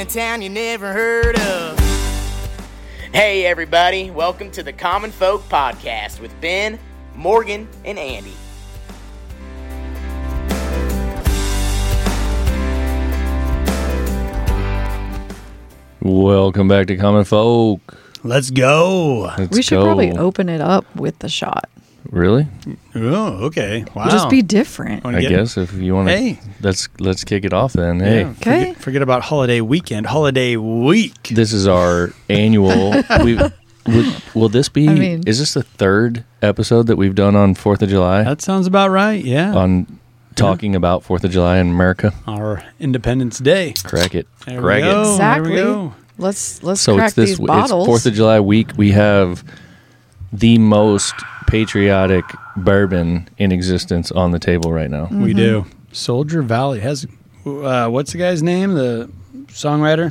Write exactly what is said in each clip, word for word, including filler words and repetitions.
a town you never heard of. Hey everybody, welcome to the Common Folk Podcast with Ben, Morgan, and Andy. Welcome back to Common Folk. Let's go. Let's we should go. probably open it up with the shot. Really? Oh, okay. Wow. Just be different. Wanna I get- guess if you want to, Hey. let's let's kick it off then. Hey, Yeah, Okay. Forget, forget about holiday weekend. Holiday week. this is our annual. we would, will this be? I mean- is this the third episode that we've done on Fourth of July That sounds about right. Yeah. on talking about Fourth of July in America? Our Independence Day. Crack it, There crack we go. it. Exactly. There we go. Let's let's So crack it's this. these It's bottles. Fourth of July week. We have the most patriotic bourbon in existence on the table right now. Mm-hmm. We do. Soldier Valley has. Uh, what's the guy's name? The songwriter.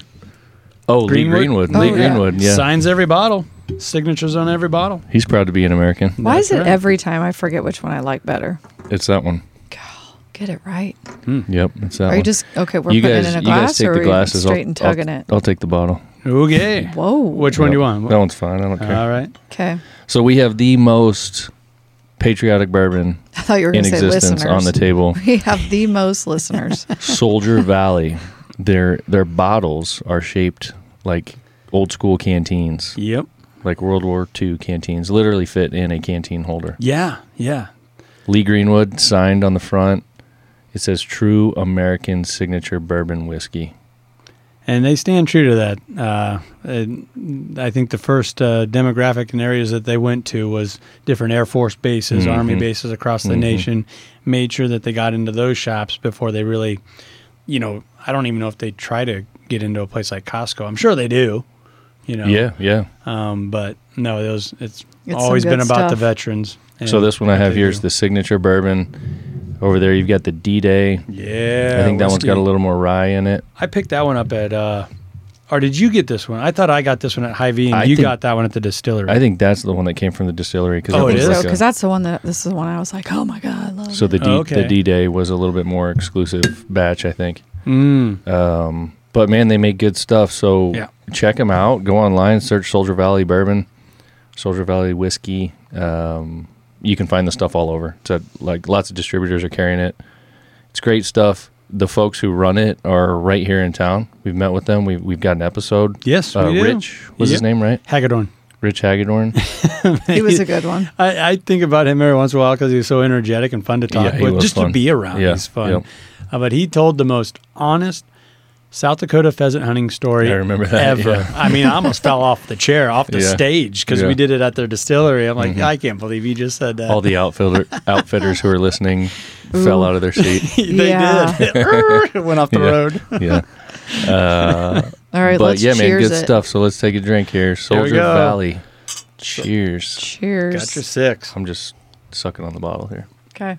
Oh, Greenwood? Lee Greenwood. Oh, Lee yeah. Greenwood. Yeah, Signs every bottle. Signatures on every bottle. he's proud to be an American. Why That's is it right. every time I forget which one I like better? It's that one. Get it right. Yep, it's that Are one. you just okay? We're you putting guys, it in a you guys glass, take or the are we glasses. straight I'll, and tugging I'll, it? I'll take the bottle. Okay. Whoa. Which one do you want? That one's fine. I don't care. All right. Okay. So we have the most patriotic bourbon I thought you were in going to say existence listeners. on the table. We have the most listeners. Soldier Valley. Their their bottles are shaped like old school canteens, Yep. like World War Two canteens. Literally fit in a canteen holder. Yeah. Yeah. Lee Greenwood signed on the front. It says "True American Signature Bourbon Whiskey." And they stand true to that. Uh, and I think the first uh, demographic and areas that they went to was different Air Force bases, Mhm. Army bases across the Mhm. nation, made sure that they got into those shops before they really, you know, I don't even know if they try to get into a place like Costco. I'm sure they do, you know. Yeah, yeah. Um, but no, those it's, It's always some been good about the stuff. veterans. and So this one I what have they here is do. the signature bourbon. Over there, you've got the D-Day. Yeah. I think that one's whiskey. got a little more rye in it. I picked that one up at, uh, or did you get this one? I thought I got this one at Hy-Vee, and I you think- got that one at the distillery. I think that's the one that came from the distillery. Cause Oh, it it was is? like a- Because that's the one that this is the one I was like, oh my god, I love So it. the D, Oh, okay. the D-Day was a little bit more exclusive batch, I think. Mm. Um, but man, they make good stuff. So Yeah. check them out. Go online, search Soldier Valley Bourbon, Soldier Valley Whiskey. Um, you can find the stuff all over. So like lots of distributors are carrying it. It's great stuff. The folks who run it are right here in town. We've met with them. We've we've got an episode. Yes, Uh, we do. Rich was his Yep. name, right? Hagedorn. Rich Hagedorn. He was a good one. I, I think about him every once in a while because he's so energetic and fun to talk Yeah, he with, was just fun. to be around. Yeah, He's fun. yep. Uh, but he told the most honest South Dakota pheasant hunting story I remember that, ever. yeah. I mean, I almost fell off the chair, off the Yeah. stage, because Yeah. we did it at their distillery. I'm like, Mhm. I can't believe you just said that. All the outfitter outfitters who are listening fell out of their seat. they Yeah. did. It went off the Yeah. road. Yeah. Uh, All right, but let's yeah, man, cheers good it. stuff. So let's take a drink here. we Soldier go. Valley. Cheers. Cheers. Got your six. I'm just sucking on the bottle here. Okay.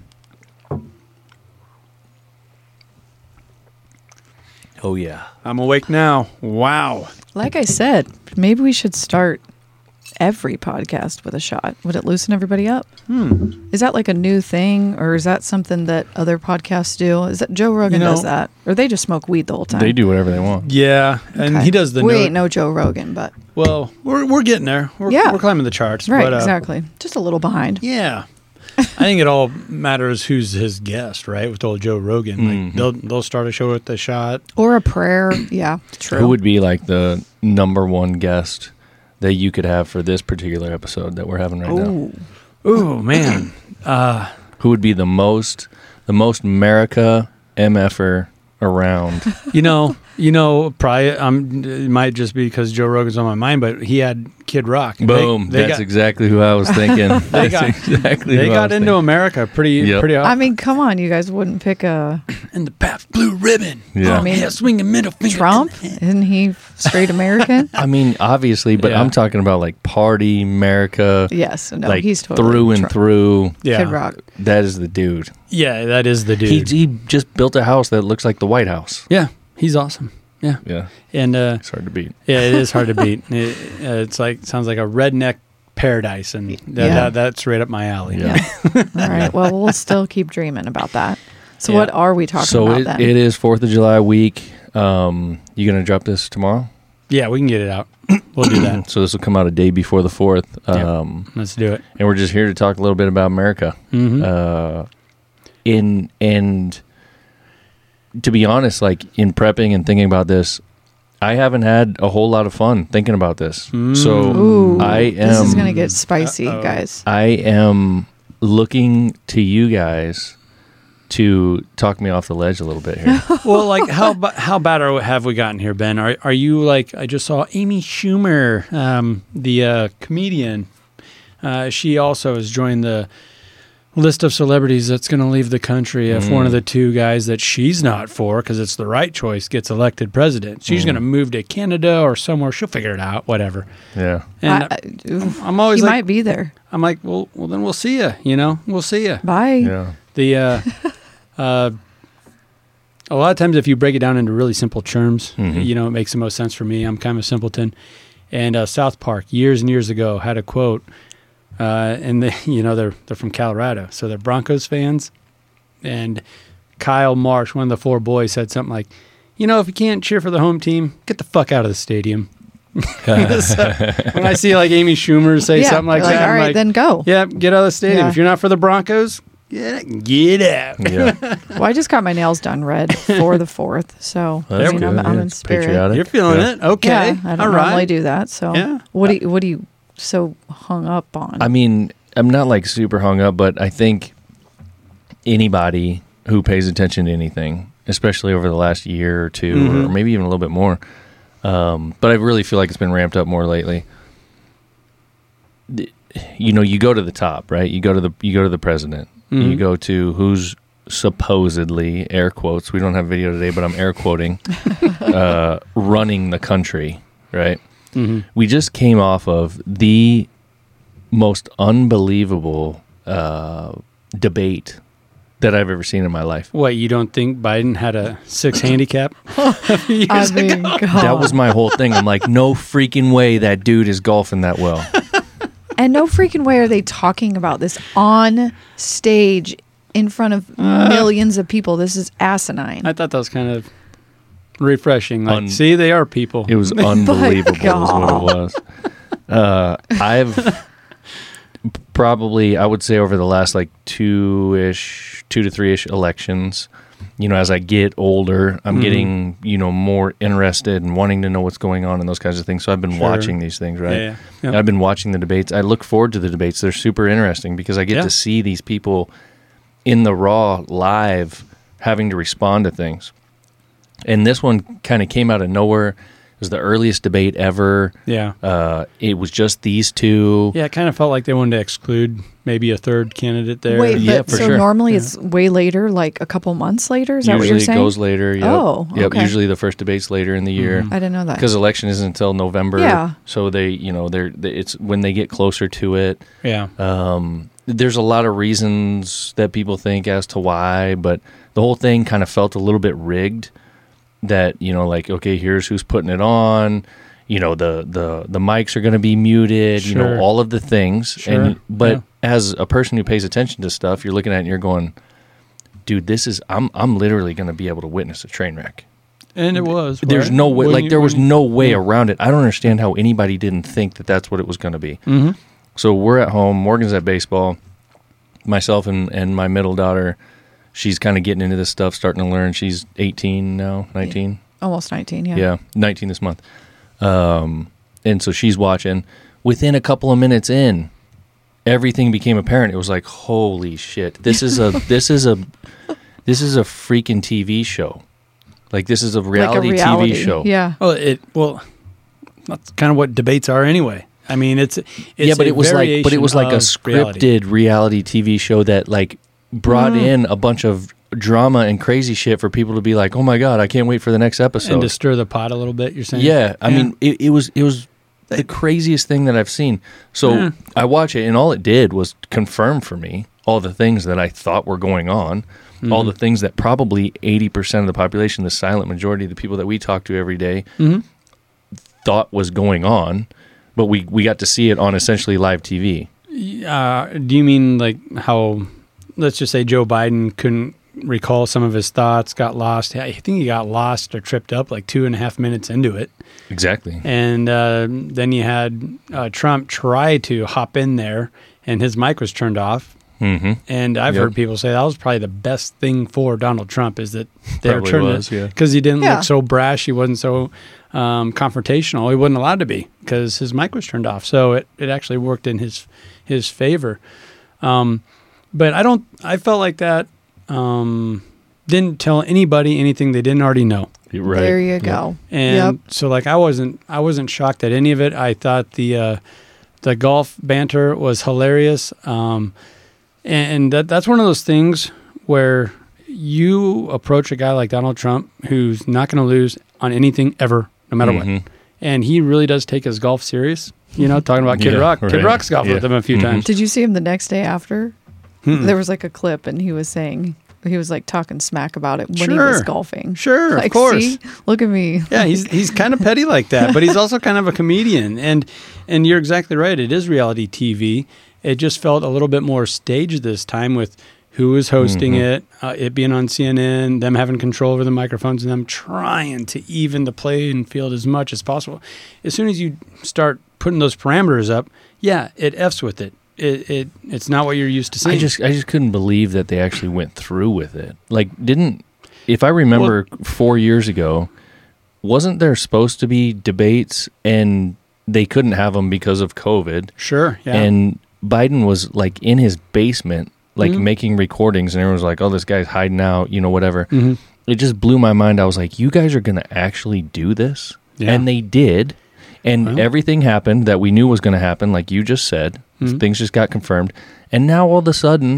Oh yeah. I'm awake now. Wow. Like I said, maybe we should start every podcast with a shot. Would it loosen everybody up? Hmm. Is that like a new thing, or is that something that other podcasts do? Is that Joe Rogan You know- does that, or they just smoke weed the whole time? They do whatever they want. Yeah, and Okay. he does the We no- ain't no Joe Rogan, but Well, we're we're getting there. We're, Yeah. we're climbing the charts. right, but, uh, exactly. Just a little behind. Yeah. I think it all matters who's his guest, right? With old Joe Rogan, like Mhm. they'll they'll start a show with a shot. Or a prayer. Yeah, true. Who would be like the number one guest that you could have for this particular episode that we're having right now? Ooh. Oh man, uh, Who would be the most the most America M F er around? you know, you know, probably um, it might just be because Joe Rogan's on my mind, but he had Kid Rock. They- Boom. they, That's got, exactly who I was thinking. That's got- exactly they who I got was into America pretty Yep. pretty. I mean, come on, you guys wouldn't pick a and the Pabst Blue Ribbon. Yeah. Oh, I mean, yeah, swinging middle finger. Trump. Isn't he straight American? I mean, obviously, but Yeah. I'm talking about like party America, Yes. No, like he's totally through and Trump. through. Yeah, Kid Rock. That is the dude. yeah, that is the He dude. he just built a house that looks like the White House. yeah, he's awesome. Yeah, Yeah, and uh, it's hard to beat. yeah, it is hard to beat. It, uh, it's like sounds like a redneck paradise, and that, Yeah. that, that's right up my alley. Yeah. All right. Well, we'll still keep dreaming about that. So Yeah. what are we talking So about it, then? it is fourth of July week. Um, you going to drop this tomorrow? Yeah, we can get it out. We'll do that. So this will come out a day before the fourth. Yeah. Um, Let's do it. and we're just here to talk a little bit about America. Mm-hmm. Uh, in and to be honest, like in prepping and thinking about this, I haven't had a whole lot of fun thinking about this. Mm. So Ooh, I am. this is going to get spicy, Uh-oh. guys. I am looking to you guys to talk me off the ledge a little bit here. Well, like how ba- how bad are, have we gotten here, Ben? Are are you like I just saw Amy Schumer, um, the uh, comedian. Uh, she also has joined the list of celebrities that's going to leave the country if Mm. one of the two guys that she's not for, because it's the right choice, gets elected president. She's Mm. going to move to Canada or somewhere. She'll figure it out, whatever. Yeah. And I, I, oof, I'm always he like, might be there. I'm like, well, well, then we'll see you. You know, we'll see you. Bye. Yeah. The uh, uh, a lot of times, if you break it down into really simple terms, Mhm. you know, it makes the most sense for me. I'm kind of a simpleton. And uh, South Park, years and years ago, had a quote, uh, and they, you know, they're they're from Colorado, so they're Broncos fans. And Kyle Marsh, one of the four boys, said something like, "You know, if you can't cheer for the home team, get the fuck out of the stadium." So, when I see like Amy Schumer say yeah, something like, like, that, all I'm right, like, then go. yeah, get out of the stadium. Yeah. If you're not for the Broncos, get, get out. Yeah. Well, I just got my nails done red for the fourth, so Well, I that's mean, I'm, good. I'm Yeah, in it's spirit. patriotic. You're feeling Yeah. it? Okay. Yeah, I don't All normally right. do that. So, Yeah. what do you, what do you so hung up on? I mean, I'm not like super hung up, but I think anybody who pays attention to anything, especially over the last year or 2 Mhm. or maybe even a little bit more, um, but I really feel like it's been ramped up more lately. You know, you go to the top, right? You go to the you go to the president. You Mhm. go to who's supposedly, air quotes, we don't have video today, but I'm air quoting, uh, running the country, right? Mhm. We just came off of the most unbelievable uh, debate that I've ever seen in my life. What, you don't think Biden had a six handicap? Years I mean, ago? God. That was my whole thing. I'm like, no freaking way that dude is golfing that well. And no freaking way are they talking about this on stage in front of Uh. millions of people. This is asinine. I thought that was kind of refreshing. Like, Un- see, they are people. It was unbelievable is what God. it was. Uh, I've probably, I would say over the last like two-ish, two to three-ish elections, you know, as I get older, I'm Mhm. getting, you know, more interested and wanting to know what's going on and those kinds of things. So I've been Sure. watching these things, right? Yeah, yeah. Yeah. I've been watching the debates. I look forward to the debates. They're super interesting because I get Yeah. to see these people in the raw live having to respond to things. And this one kind of came out of nowhere. It was the earliest debate ever. Yeah. Uh, it was just these two. Yeah, it kind of felt like they wanted to exclude maybe a third candidate there. Wait, Yeah, but for so sure. normally Yeah. it's way later, like a couple months later? Is that what Usually you're saying? it goes later. Yep. Oh, Yep. okay. Usually the first debate's later in the year. Mhm. I didn't know that. Because election isn't until November. Yeah. So they, you know, they're, they, it's when they get closer to it. Yeah. Um, there's a lot of reasons that people think as to why, but the whole thing kind of felt a little bit rigged. That, you know, like, okay, here's who's putting it on. You know, the the the mics are going to be muted. You Sure. know, all of the things. Sure. And but Yeah. as a person who pays attention to stuff, you're looking at it and you're going, dude, this is I'm I'm literally going to be able to witness a train wreck. And it was. There's right? no way, When like you- there was when you- no way yeah. around it. I don't understand how anybody didn't think that that's what it was going to be. Mhm. So we're at home. Morgan's at baseball. Myself and, and my middle daughter, she's kind of getting into this stuff, starting to learn. She's eighteen now, nineteen. Almost nineteen, yeah. Yeah, nineteen this month. Um, and so she's watching. Within a couple of minutes in, everything became apparent. It was like, holy shit! This is a this is a this is a freaking T V show. Like this is a reality, like a reality T V show. Yeah. Well, it well, that's kind of what debates are anyway. I mean, it's, it's yeah, but a it was like, but it was like a variation of reality. scripted reality T V show that like brought Mm. in a bunch of drama and crazy shit for people to be like, oh my god, I can't wait for the next episode. and to stir the pot a little bit. You're saying, Yeah, I mean, it, it was it was the craziest thing that I've seen. So Yeah. I watch it, and all it did was confirm for me all the things that I thought were going on, all Mhm. the things that probably eighty percent of the population, the silent majority of the people that we talk to every day, Mhm. thought was going on, but we, we got to see it on essentially live T V. Uh, do you mean like how, let's just say Joe Biden couldn't recall some of his thoughts, got lost. I think he got lost or tripped up like two and a half minutes into it. Exactly. And uh, then you had uh, Trump try to hop in there, and his mic was turned off. Mm-hmm. And I've Yep. heard people say that was probably the best thing for Donald Trump is that they were Probably turning was, yeah. because he didn't Yeah. look so brash. He wasn't so um, confrontational. He wasn't allowed to be because his mic was turned off. So it, it actually worked in his his favor. Um, but I don't. I felt like that um, didn't tell anybody anything they didn't already know. Right. There you Yep. go. And Yep. so like I wasn't I wasn't shocked at any of it. I thought the uh, the golf banter was hilarious. Um, and that that's one of those things where you approach a guy like Donald Trump who's not going to lose on anything ever, no matter Mhm. what. And he really does take his golf serious. You know, talking about Kid Yeah, Rock. Kid right. Rock's golfed with Yeah. him a few Mhm. times. Did you see him the next day after? Hmm. There was like a clip, and he was saying he was like talking smack about it when he was Sure. golfing. Sure, Like, of course. see, look at me. Yeah, he's he's kind of petty like that, but he's also kind of a comedian. And and you're exactly right. It is reality T V. It just felt a little bit more staged this time with who was hosting Mhm. it, uh, it being on C N N, them having control over the microphones, and them trying to even the playing field as much as possible. As soon as you start putting those parameters up, yeah, it F's with it. It it it's not what you're used to seeing. I just I just couldn't believe that they actually went through with it. Like, didn't if I remember four years ago, wasn't there supposed to be debates and they couldn't have them because of COVID? sure, yeah. And Biden was like in his basement, like Mhm. making recordings, and everyone was like, "Oh, this guy's hiding out," you know, whatever. Mhm. It just blew my mind. I was like, "You guys are going to actually do this?" Yeah. And they did. And Well. everything happened that we knew was going to happen, like you just said. Mhm. Things just got confirmed. And now all of a sudden,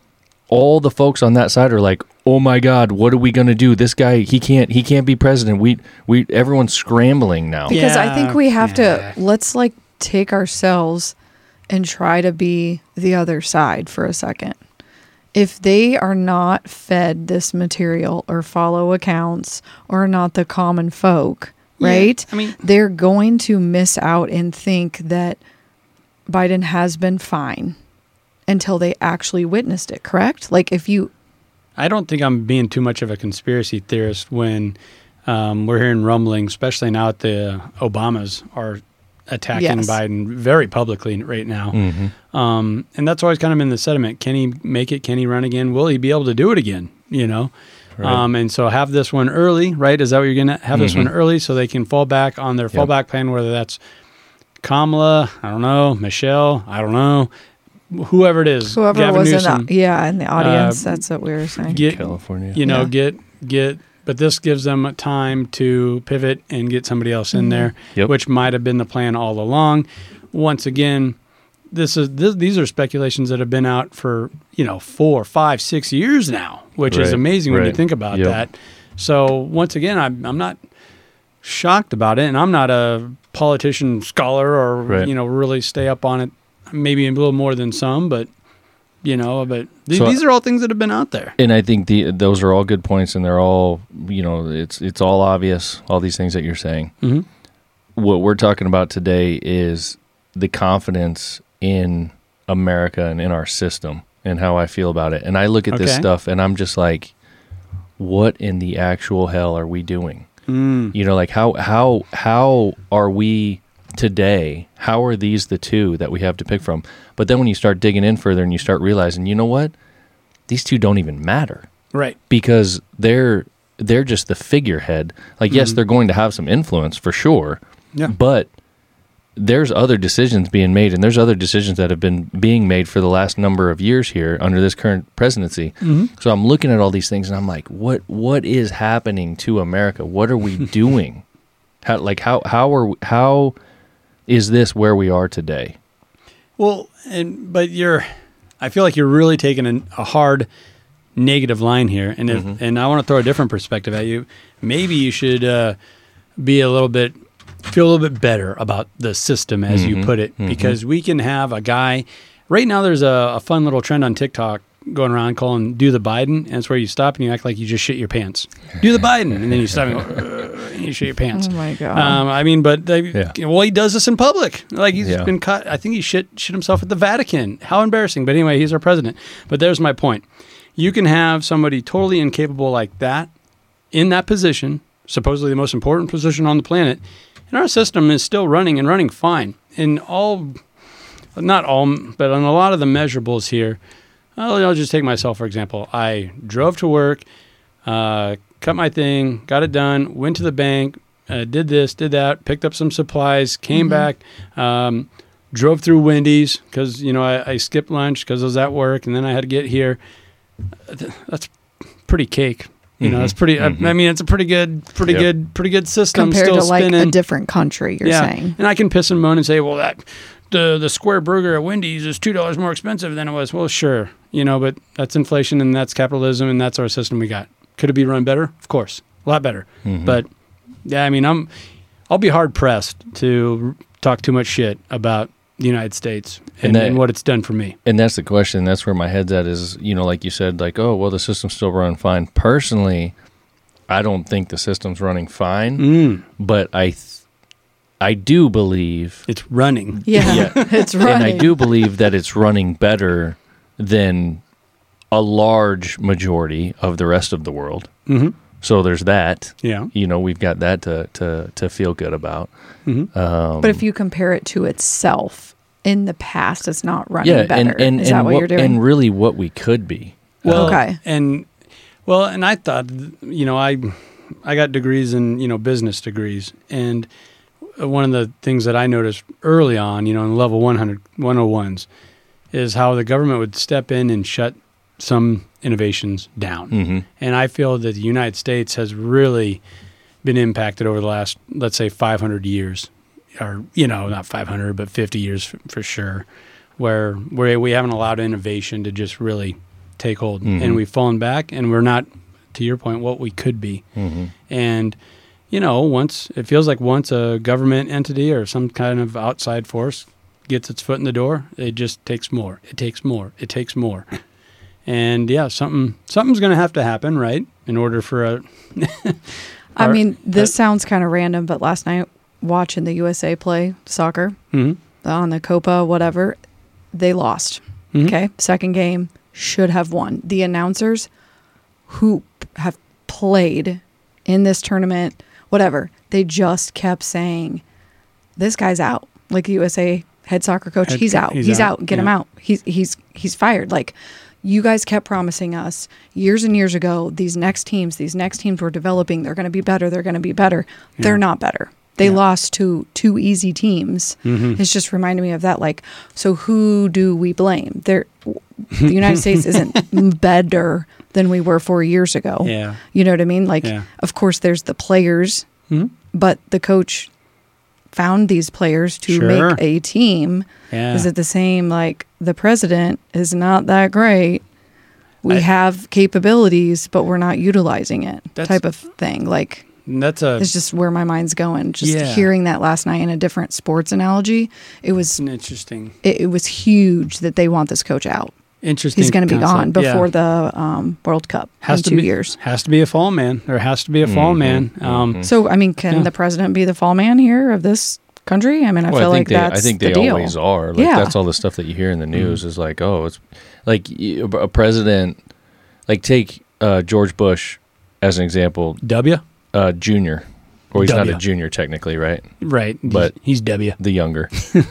all the folks on that side are like, "Oh my God, what are we going to do? This guy, he can't, he can't be president." We, we, everyone's scrambling now. Because I think we have Yeah. to let's like take ourselves and try to be the other side for a second. If they are not fed this material or follow accounts or are not the common folk, Yeah, right? I mean- they're going to miss out and think that Biden has been fine until they actually witnessed it, correct? Like if you I don't think I'm being too much of a conspiracy theorist when um, we're hearing rumbling, especially now that the Obamas are attacking Yes. Biden very publicly right now. Mhm. Um, and that's always kind of been the sentiment. Can he make it? Can he run again? Will he be able to do it again? You know? Right. Um, and so have this one early, right? Is that what you're going to have this Mhm. one early so they can fall back on their Yep. fallback plan, whether that's Kamala, I don't know, Michelle, I don't know, whoever it is. whoever Gavin was in Newsom. the, yeah, in the audience, Uh, that's what we were saying. Get, California. you know, Yeah. get get. But this gives them time to pivot and get somebody else in Mhm. there, Yep. which might have been the plan all along. Once again, this is this, these are speculations that have been out for you know four, five, six years now, which is Right, amazing when you right. think about Yep. that. So once again, I'm I'm not shocked about it, and I'm not a politician scholar or Right. you know really stay up on it. Maybe a little more than some, but you know, but th- So- these are all things that have been out there. And I think the those are all good points, and they're all, you know, it's it's all obvious, all these things that you're saying. Mm-hmm. What we're talking about today is the confidence in America and in our system and how I feel about it. And I look at this Okay. stuff and I'm just like, what in the actual hell are we doing? Mm. You know, like how how how are we today? How are these the two that we have to pick from? But then when you start digging in further and you start realizing, you know what? These two don't even matter Right. because they're they're just the figurehead. Like, yes, Mhm. they're going to have some influence for sure, Yeah. but there's other decisions being made, and there's other decisions that have been being made for the last number of years here under this current presidency. Mm-hmm. So I'm looking at all these things, and I'm like, what what is happening to America? What are we doing? How like how how are how is this where we are today? Well, and but you're, I feel like you're really taking a, a hard negative line here, and if, Mhm. and I want to throw a different perspective at you. Maybe you should uh, be a little bit, feel a little bit better about the system, as you Mhm. put it, Mhm. because we can have a guy. Right now, there's a, a fun little trend on TikTok going around calling "Do the Biden," and it's where you stop and you act like you just shit your pants. Do the Biden, and then you stop and go, "Ugh," and you shit your pants. Oh my god. Um, I mean, but they, Yeah. well, he does this in public. Like he's Yeah. been caught. I think he shit shit himself at the Vatican. How embarrassing! But anyway, he's our president. But there's my point. You can have somebody totally incapable like that in that position, supposedly the most important position on the planet, and our system is still running and running fine. In all, not all, but on a lot of the measurables here, I'll, I'll just take myself, for example. I drove to work, uh, cut my thing, got it done, went to the bank, uh, did this, did that, picked up some supplies, came Mm-hmm. back, um, drove through Wendy's because, you know, I, I skipped lunch because I was at work, and then I had to get here. That's pretty cake. You know, Mhm. it's pretty. Mhm. I, I mean, it's a pretty good, pretty Yep. good, pretty good system. Compared still to like spinning. a different country, you're yeah, saying. and I can piss and moan and say, well, that the the square burger at Wendy's is two dollars more expensive than it was. Well, sure, you know, but that's inflation and that's capitalism and that's our system we got. Could it be run better? Of course, a lot better. Mhm. But yeah, I mean, I'm I'll be hard pressed to talk too much shit about the United States and, And that- and what it's done for me. And that's the question. That's where my head's at is, you know, like you said, like, oh, well, the system's still running fine. Personally, I don't think the system's running fine, Mm, but I th- I do believe, it's running. Yeah, Yeah. it's right. and I do believe that it's running better than a large majority of the rest of the world. hmm So there's that. Yeah. You know, we've got that to, to, to feel good about. hmm Um, But if you compare it to itself in the past, it's not running yeah, better. and, and, Is and that what, you're doing? And really what we could be. Well, Okay. and well, and I thought, you know, I I got degrees in, you know, business degrees, and one of the things that I noticed early on, you know, in level one hundred, one oh ones, is how the government would step in and shut some innovations down. Mm-hmm. And I feel that the United States has really been impacted over the last, let's say, five hundred years, or, you know, not five hundred, but fifty years for, for sure, where, where we haven't allowed innovation to just really take hold. Mhm. And we've fallen back, and we're not, to your point, what we could be. Mm-hmm. And, you know, once, it feels like once a government entity or some kind of outside force gets its foot in the door, it just takes more. It takes more. It takes more. And yeah, something something's going to have to happen, right? In order for a. I Or- mean, this uh, sounds kind of random, but last night watching the U S A play soccer Mhm. on the Copa, whatever, they lost. Mhm. Okay. Second game, should have won. The announcers who p- have played in this tournament, whatever, they just kept saying, this guy's out. Like the U S A head soccer coach, Head he's co- out. he's He's, out, out. Get him yeah. out. He's he's he's fired. Like, you guys kept promising us years and years ago, these next teams, these next teams we're developing, they're going to be better. They're going to be better. They're Yeah. not better. They Yeah. lost to two easy teams. Mhm. It's just reminding me of that. Like, so who do we blame? There, the United States isn't better than we were four years ago. Yeah. You know what I mean? Like, Yeah. of course, there's the players, Mhm. but the coach found these players to Sure. make a team. Yeah. Is it the same? Like, the president is not that great. We I- have capabilities, but we're not utilizing it. That's- Type of thing. Like, That's a. it's just where my mind's going. Just Yeah. hearing that last night in a different sports analogy, it was an interesting. it, it was huge that they want this coach out. Interesting. He's going to be gone concept. Yeah. before the um, World Cup has in to two be, years. Has to be a fall man. There has to be a fall Mhm, man. Um, mhm. So, I mean, can Yeah. the president be the fall man here of this country? I mean, I Well, feel I think like they, that's I think the they deal. always are. Like, Yeah. that's all the stuff that you hear in the news is like, oh, it's like y- a president. Like, take uh, George Bush as an example, W. uh, junior, or he's not W. a junior technically, right? Right. But- he's, he's W. The younger.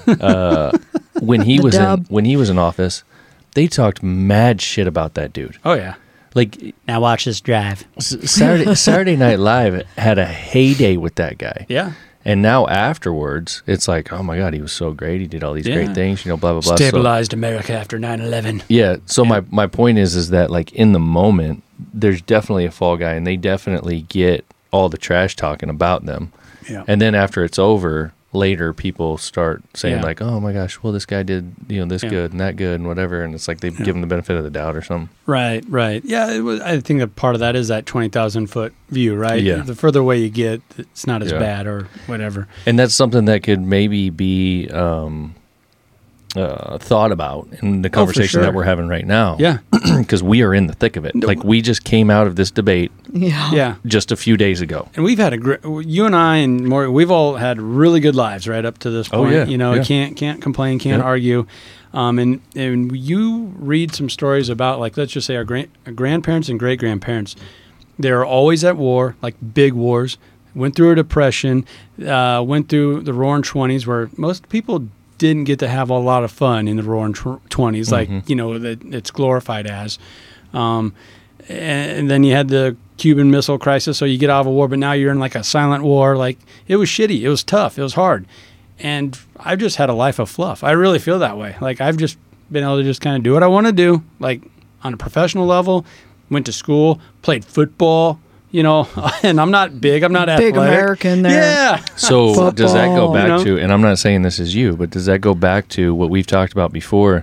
uh, when he The was in, dub. when he was in office, they talked mad shit about that dude. Oh yeah. Like Now watch this drive. S- Saturday Saturday Night Live had a heyday with that guy. Yeah. And now afterwards, it's like, oh my God, he was so great. He did all these Yeah. great things, you know, blah blah blah. So- Stabilized America after nine eleven. yeah. So Yeah. my my point is is that like in the moment, there's definitely a fall guy, and they definitely get all the trash talking about them. Yeah. And then after it's over, later people start saying Yeah. like, oh my gosh, well this guy did you know this Yeah. good and that good and whatever, and it's like they Yeah. give him the benefit of the doubt or something. Right, right. Yeah, it was, I think a part of that is that twenty thousand foot view, right? Yeah. The further away you get, it's not as Yeah. bad or whatever. And that's something that could maybe be um, uh, thought about in the conversation sure. that we're having right now. Yeah. Because we are in the thick of it. Like, we just came out of this debate Yeah. Yeah. just a few days ago. And we've had a great, you and I and more, we've all had really good lives right up to this Oh, point. yeah, You know, yeah. can't can't complain, can't Yeah. argue. Um, and, and you read some stories about, like, let's just say our, gran- our grandparents and great grandparents, they were always at war, like big wars, went through a depression, uh, went through the roaring twenties, where most people didn't get to have a lot of fun in the roaring twenties, like, Mhm. you know, that it's glorified as. Um, and, and then you had the Cuban Missile Crisis, so you get out of a war, but now you're in like a silent war. Like, it was shitty. It was tough. It was hard. And I've just had a life of fluff. I really feel that way. Like, I've just been able to just kind of do what I want to do, like on a professional level. Went to school, played football, you know, and I'm not big. I'm not Big athletic. American there. Yeah. So does that go Football. back You know? to, and I'm not saying this is you, but does that go back to what we've talked about before,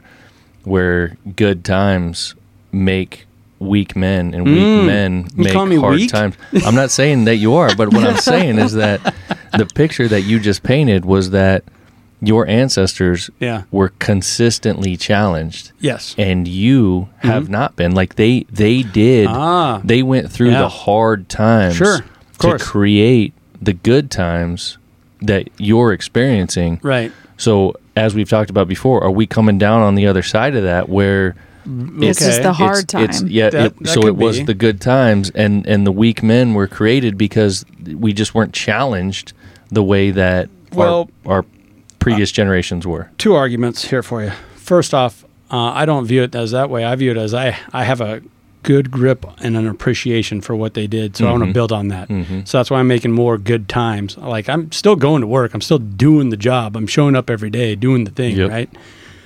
where good times make weak men and weak Mm. men You make call me hard weak? times? I'm not saying that you are, but what I'm saying is that the picture that you just painted was that your ancestors Yeah. were consistently challenged, Yes. and you have not been. Like, they they did. Ah. They went through Yeah. the hard times Sure. Of to course. create the good times that you're experiencing. Right. So, as we've talked about before, are we coming down on the other side of that where This Okay. is the hard it's, it's time. yeah, That- it, that so could it was be. the good times, and and the weak men were created because we just weren't challenged the way that Well, our, our previous generations were. Two arguments here for you. First off, uh, I don't view it as that way. I view it as I, I have a good grip and an appreciation for what they did. So I want to Mhm. build on that. Mhm. So that's why I'm making more good times. Like, I'm still going to work. I'm still doing the job. I'm showing up every day, doing the thing, Yep. right?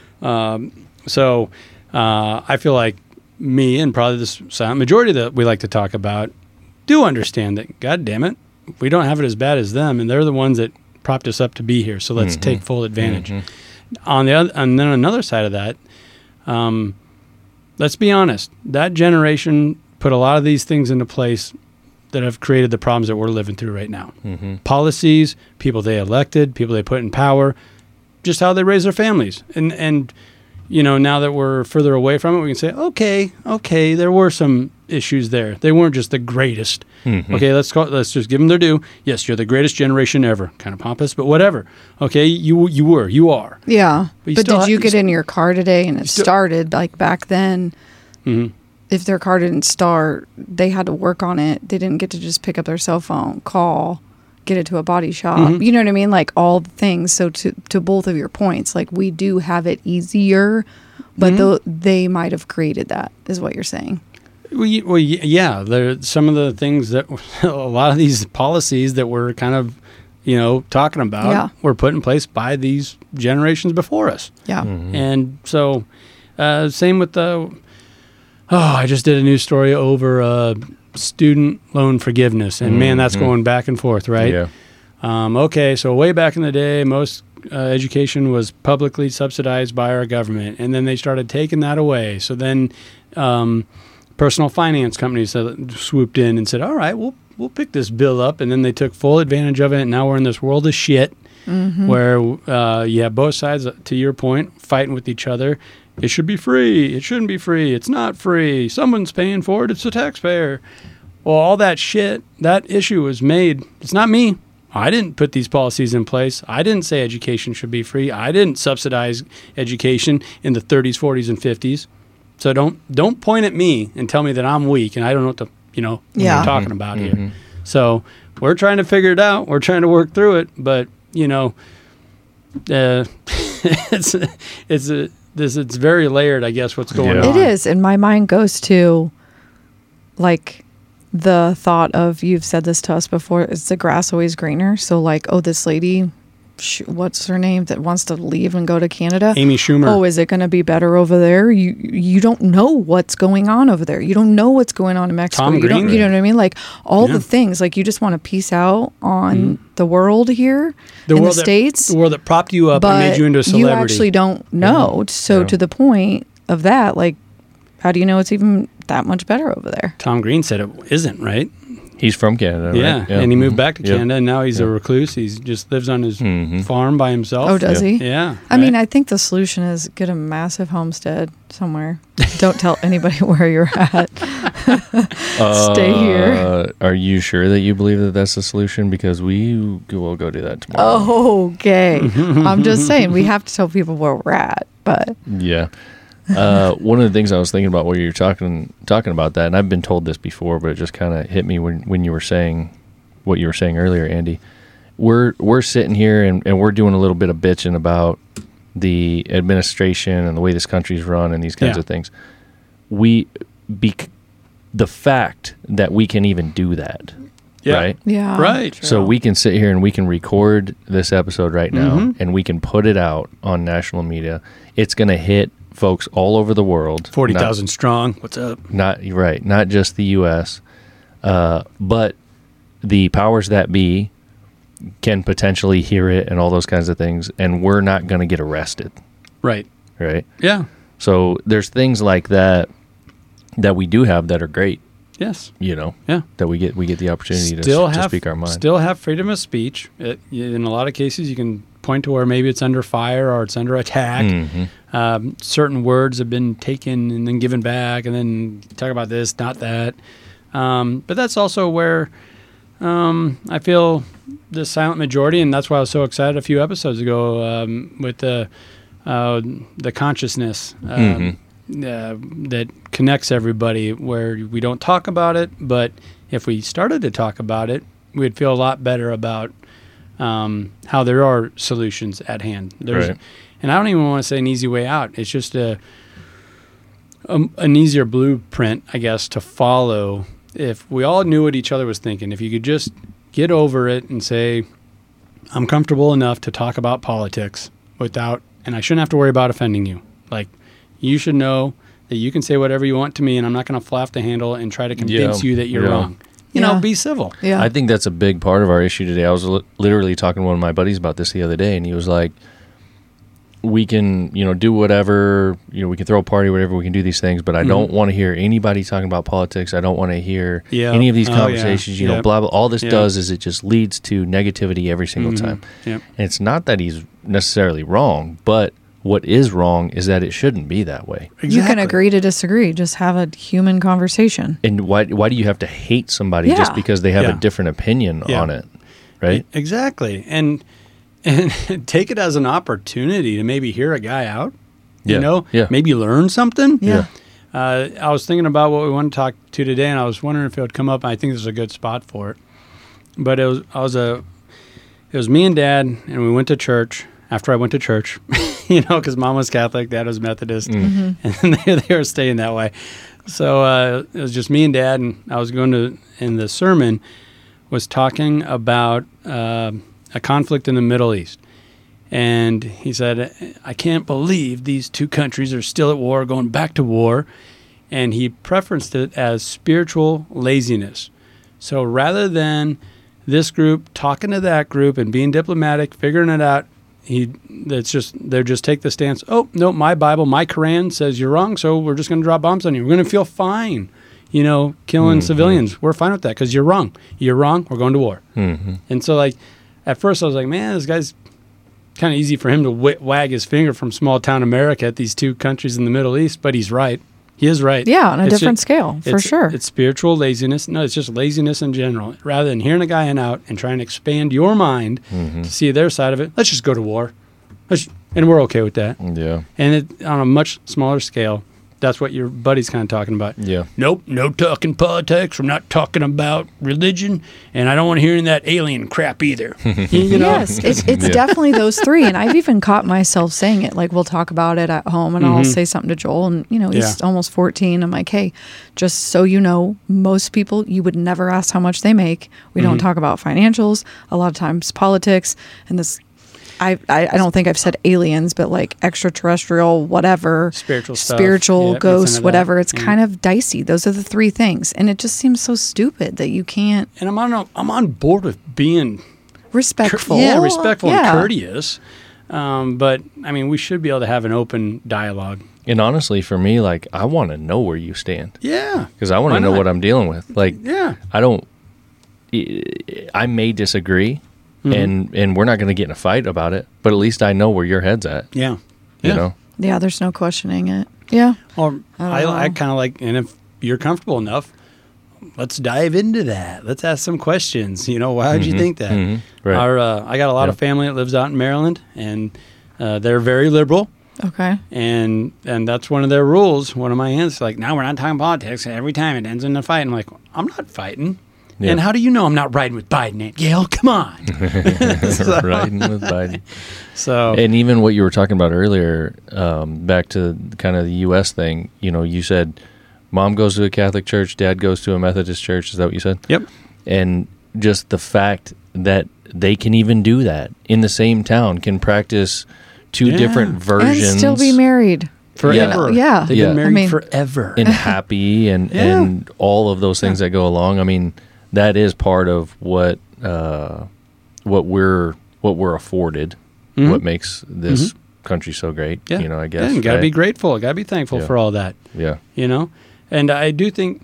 Um, so uh, I feel like me and probably the silent majority that we like to talk about do understand that, God damn it, we don't have it as bad as them, and they're the ones that propped us up to be here. So let's Mhm. take full advantage. Mhm. On the other, and then another side of that, um, let's be honest. That generation put a lot of these things into place that have created the problems that we're living through right now. Mhm. Policies, people they elected, people they put in power, just how they raise their families. And and you know, now that we're further away from it, we can say, okay, okay, there were some issues there. They weren't just the greatest. Mhm. Okay, let's call, let's just give them their due. Yes, you're the greatest generation ever. Kind of pompous, but whatever. Okay, you you were, you are. Yeah. But you But, still did ha- you you get st- in your car today and it still- started like back then? hmm If their car didn't start, they had to work on it. They didn't get to just pick up their cell phone, call, get it to a body shop. Mhm. You know what I mean? Like all the things. So to to both of your points, like we do have it easier, but Mhm. tho- they might have created that, is what you're saying. Well, y- well, y- yeah. There some of the things that a lot of these policies that we're kind of, you know, talking about Yeah. were put in place by these generations before us. Yeah. Mhm. And so, uh, same with the. Oh, I just did a news story over uh, student loan forgiveness, and man, that's Mhm. going back and forth, right? Yeah. Um, okay, so way back in the day, most uh, education was publicly subsidized by our government, and then they started taking that away. So then, um, personal finance companies uh, swooped in and said, "All right, we'll we'll pick this bill up," and then they took full advantage of it. And now we're in this world of shit Mm-hmm. where uh, you have both sides, uh, to your point, fighting with each other. It should be free. It shouldn't be free. It's not free. Someone's paying for it. It's the taxpayer. Well, all that shit, that issue was made. It's not me. I didn't put these policies in place. I didn't say education should be free. I didn't subsidize education in the thirties, forties, and fifties. So don't don't point at me and tell me that I'm weak and I don't know what the you know what Yeah. we're talking about here. Mhm. So we're trying to figure it out. We're trying to work through it, but you know, uh, it's it's a this it's very layered. I guess what's going Yeah. on. It is. And my mind goes to like the thought of, you've said this to us before, is the grass always greener? So like, oh, this lady, sh- what's her name, that wants to leave and go to Canada? Amy Schumer. Oh, is it going to be better over there? You you don't know what's going on over there. You don't know what's going on in Mexico. Tom you don't, Green. you know what I mean? Like all Yeah. the things. Like you just want to peace out on the world here the in world the that, states, the world that propped you up and but made you into a celebrity. you actually don't know. So Yeah. to the point of that, like, how do you know it's even that much better over there? Tom Green said it isn't right. He's from Canada, Yeah, right? and he moved back to Yep. Canada, and now he's a Yep. recluse. He just lives on his Mhm. farm by himself. Oh, does Yeah. he? Yeah. I mean, I think the solution is get a massive homestead somewhere. Don't tell anybody where you're at. Stay here. Uh, are you sure that you believe that that's the solution? Because we will go do that tomorrow. Okay. I'm just saying we have to tell people where we're at. But Yeah. Uh, one of the things I was thinking about while you were talking talking about that, and I've been told this before, but it just kind of hit me when, when you were saying what you were saying earlier, Andy. We're we're sitting here and, and we're doing a little bit of bitching about the administration and the way this country's run and these kinds Yeah. of things. We bec- the fact that we can even do that, Yeah. right? yeah. Right. So we can sit here and we can record this episode right now Mhm. and we can put it out on national media. It's going to hit folks all over the world. forty Not- thousand strong. What's up? Not right, not just the U S, uh, but the powers that be can potentially hear it and all those kinds of things, and we're not going to get arrested, Right. right? Yeah. So there's things like that that we do have that are great, Yes. you know, Yeah. that we get we get the opportunity to, Still to have speak our mind. still have freedom of speech. It, in a lot of cases, you can point to where maybe it's under fire or it's under attack. Mhm. Um, certain words have been taken and then given back, and then talk about this, not that. Um, but that's also where um, I feel the silent majority, and that's why I was so excited a few episodes ago um, with the uh, the consciousness um, uh, that connects everybody, where we don't talk about it, but if we started to talk about it, we'd feel a lot better about um, how there are solutions at hand. There's, Right. and I don't even want to say an easy way out. It's just a, a an easier blueprint, I guess, to follow. If we all knew what each other was thinking, if you could just get over it and say, I'm comfortable enough to talk about politics without, and I shouldn't have to worry about offending you. Like, you should know that you can say whatever you want to me, and I'm not going to fly off the handle and try to convince Yeah, you that you're yeah. wrong. You Yeah. know, be civil. Yeah. I think that's a big part of our issue today. I was li- literally talking to one of my buddies about this the other day, and he was like, we can, you know, do whatever, you know, we can throw a party, whatever, we can do these things, but I Mhm. don't want to hear anybody talking about politics. I don't want to hear Yeah. any of these Oh, yeah. conversations, you know, Yep. blah, blah. All this Yep. does is it just leads to negativity every single Mhm. time. Yep. And it's not that he's necessarily wrong, but what is wrong is that it shouldn't be that way. You can agree to disagree. Just have a human conversation. And why why do you have to hate somebody Yeah. just because they have Yeah. a different opinion Yeah. on it? Right? Exactly. And and take it as an opportunity to maybe hear a guy out. Yeah. You know? Yeah. Maybe learn something. Yeah. Uh, I was thinking about what we want to talk to today, and I was wondering if it would come up. I think this is a good spot for it. But it was I was a it was me and Dad, and we went to church. After I went to church, you know, because Mom was Catholic, Dad was Methodist, Mm. and they, they were staying that way. So uh, it was just me and Dad, and I was going to. And the sermon was talking about uh, a conflict in the Middle East. And he said, I can't believe these two countries are still at war, going back to war. And he preferenced it as spiritual laziness. So rather than this group talking to that group and being diplomatic, figuring it out, he that's just they're just take the stance, oh, no, my Bible, my Quran says you're wrong, so we're just going to drop bombs on you. We're going to feel fine, you know, killing Mhm. civilians. We're fine with that because you're wrong. You're wrong. We're going to war. Mm-hmm. And so, like, at first I was like, man, this guy's kind of easy for him to w- wag his finger from small town America at these two countries in the Middle East, but he's right. He is right. Yeah, on a It's different ju- scale, for it's- sure. It's spiritual laziness. No, it's just laziness in general. Rather than hearing a guy out and trying to expand your mind Mm-hmm. to see their side of it, let's just go to war. Let's, and we're okay with that. Yeah. And it, on a much smaller scale, that's what your buddy's kind of talking about. Yeah. Nope, no talking politics. We're not talking about religion, and I don't want to hear any of that alien crap either. you, you know? Yes, it's, it's Yeah. definitely those three. And I've even caught myself saying it. Like, we'll talk about it at home, and I'll Mhm. say something to Joel. And, you know, he's Yeah. almost fourteen. I'm like, hey, just so you know, most people, you would never ask how much they make. We don't Mhm. talk about financials, a lot of times politics. And this, I, I, I don't think I've said aliens, but like extraterrestrial, whatever. Spiritual stuff. Spiritual, Yeah, it's ghosts, into that. whatever. It's Mm. kind of dicey. Those are the three things. And it just seems so stupid that you can't And I'm on, I'm on board with being respectful. Yeah, respectful Yeah. and courteous. Um, but I mean, we should be able to have an open dialogue. And honestly, for me, like, I want to know where you stand Yeah, because I want Why to know not? what I'm dealing with. Like, yeah, I don't, I may disagree, Mhm. and and we're not going to get in a fight about it. But at least I know where your head's at. Yeah. You Yeah. know. Yeah, there's no questioning it. Yeah. Or I I, don't I, know. kind of like, and if you're comfortable enough, let's dive into that. Let's ask some questions. You know, why would you Mhm, think that? mhm, right. Our, uh, I got a lot of Yep. family that lives out in Maryland, and uh, they're very liberal. Okay. And and that's one of their rules. One of my aunts like, now we're not talking politics. Every time it ends in a fight. I'm like, I'm not fighting. Yeah. And how do you know I'm not riding with Biden, Aunt Gail? Come on. so, Riding with Biden. so And even what you were talking about earlier, um, back to kind of the U S thing, you know, you said mom goes to a Catholic church, dad goes to a Methodist church. Is that what you said? yep. And just the fact that they can even do that in the same town, can practice two Yeah. different versions. And still be married. Forever. Yeah. They've Yeah. been married I mean- forever. and happy and, Yeah. and all of those things that go along. I mean, that is part of what uh, what we're what we're afforded, Mhm. what makes this country so great. Yeah. You know, I guess. Yeah, you got to right? be grateful. Got to be thankful Yeah. for all that. Yeah. You know, and I do think,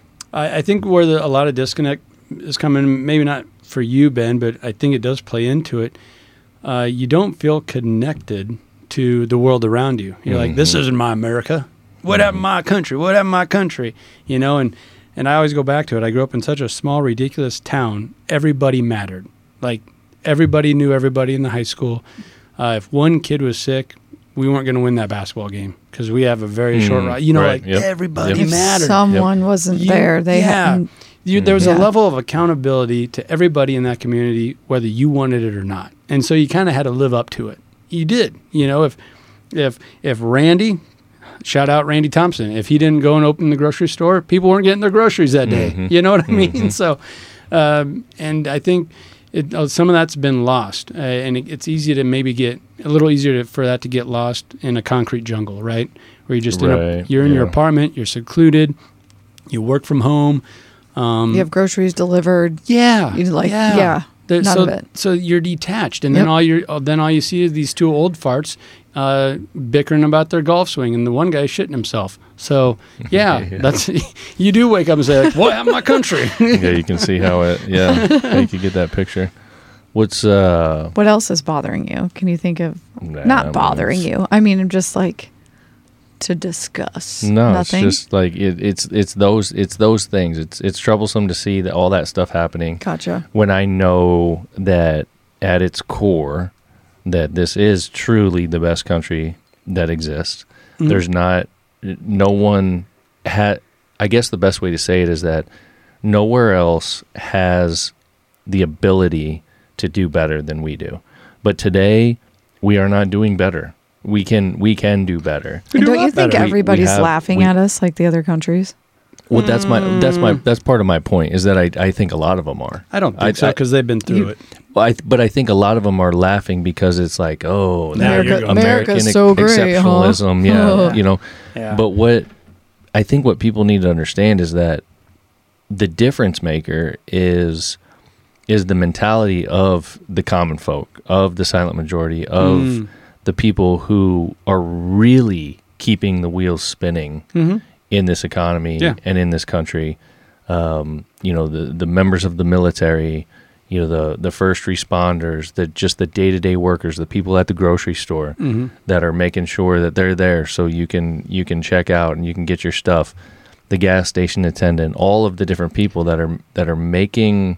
I, I think where the, a lot of disconnect is coming, maybe not for you, Ben, but I think it does play into it. Uh, you don't feel connected to the world around you. You're like, this Mhm. isn't my America. What happened to my country? What happened to my country? You know, and and I always go back to it. I grew up in such a small, ridiculous town. Everybody mattered. Like everybody knew everybody in the high school. Uh, if one kid was sick, we weren't going to win that basketball game because we have a very Mm, short ride. You know, right, like yep, everybody yep. If mattered. someone wasn't You- there, they yeah. hadn't. You, there was a Yeah. level of accountability to everybody in that community, whether you wanted it or not, and so you kind of had to live up to it. You did, you know. If if if Randy, shout out Randy Thompson, if he didn't go and open the grocery store, people weren't getting their groceries that day. Mhm. You know what I mean? Mhm. So, um, and I think it, uh, some of that's been lost, uh, and it, it's easy to maybe get a little easier to, for that to get lost in a concrete jungle, right? Where you just end Right, up, you're in your yeah. apartment, you're secluded, you work from home. Um, You have groceries delivered. yeah, You like, yeah, There- none so, of it. so you're detached, and then Yep. all you then all you see is these two old farts uh, bickering about their golf swing, and the one guy shitting himself. So yeah, Yeah. that's you do wake up and say, like, "What happened to my country?" Yeah, you can see how it. Yeah, how you can get that picture. What's uh? What else is bothering you? Can you think of nah, not bothering it's- you? I mean, just like to discuss. No, Nothing. it's just like it, it's it's those it's those things. It's it's troublesome to see that all that stuff happening Gotcha. when I know that at its core that this is truly the best country that exists. Mhm. There's not no one had. I guess the best way to say it is that nowhere else has the ability to do better than we do. But today we are not doing better. We can we can do better. We And do a don't you lot think better. We- we everybody's have- laughing we- at us like the other countries? Well, that's my that's my Mm. that's part of my point is that I I think a lot of them are. I don't I- think so I- because they've been through You- it. Well, I, but I think a lot of them are laughing because it's like, oh, Now now you're you're going- American America's so great, huh? exceptionalism, yeah, Oh. you know. Yeah. But what I think what people need to understand is that the difference maker is is the mentality of the common folk, of the silent majority, of Mm. the people who are really keeping the wheels spinning Mhm. in this economy Yeah. and in this country. Um, you know, the the members of the military, you know, the the first responders, the just the day to day workers, the people at the grocery store Mhm. that are making sure that they're there so you can you can check out and you can get your stuff. The gas station attendant, all of the different people that are that are making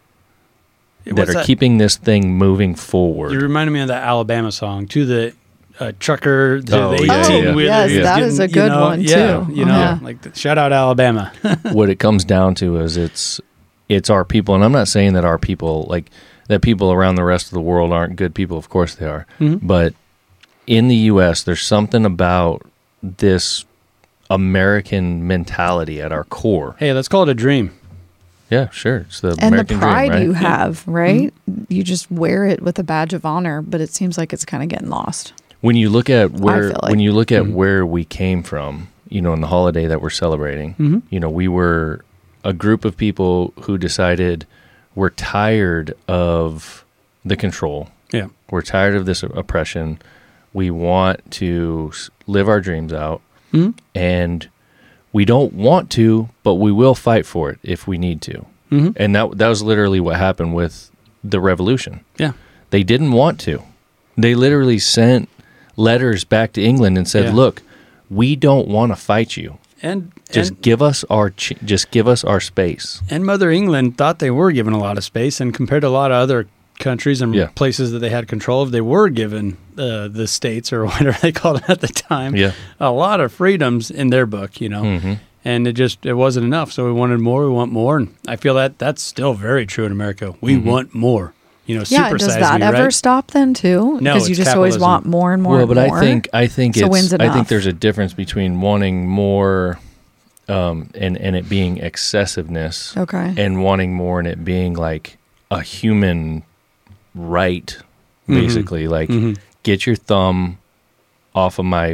that What's are that? keeping this thing moving forward. You reminded me of that Alabama song, to the uh, trucker, to Oh, the yeah, eighteen yeah. wheeler. Yes, Yeah. that is a good one, Yeah, too. you know, Yeah. like the, shout out Alabama. What it comes down to is it's it's our people, and I'm not saying that our people like that people around the rest of the world aren't good people. Of course they are, Mhm. but in the U S, there's something about this American mentality at our core. Hey, let's call it a dream. Yeah, sure, it's the And American the pride dream, right? you have, right? You just wear it with a badge of honor, but it seems like it's kind of getting lost. When you look at where feel like. when you look at Mhm. where we came from, you know, in the holiday that we're celebrating, Mhm. you know, we were a group of people who decided we're tired of the control. Yeah. We're tired of this oppression. We want to s- live our dreams out, Mhm. and we don't want to, but we will fight for it if we need to. Mhm. And that that was literally what happened with the revolution. Yeah. They didn't want to. They literally sent letters back to England and said, Yeah. "Look, we don't want to fight you. And Just and, give us our ch- just give us our space." and Mother England thought they were given a lot of space, and compared to a lot of other countries and Yeah. places that they had control of, they were given uh, the states, or whatever they called it at the time, Yeah. a lot of freedoms in their book, you know. Mm-hmm. And it just it wasn't enough, so we wanted more. We want more, and I feel that that's still very true in America. We Mm-hmm. want more. You know, Yeah, supersize does that me, ever right? stop then too? No, Because you it's just always capitalism. want more and more. Well, and but more. I think I think So it's when's I think enough? there's a difference between wanting more, um, and and it being excessiveness, Okay. and wanting more and it being like a human right, Mhm. basically. Like, Mhm. get your thumb off of my,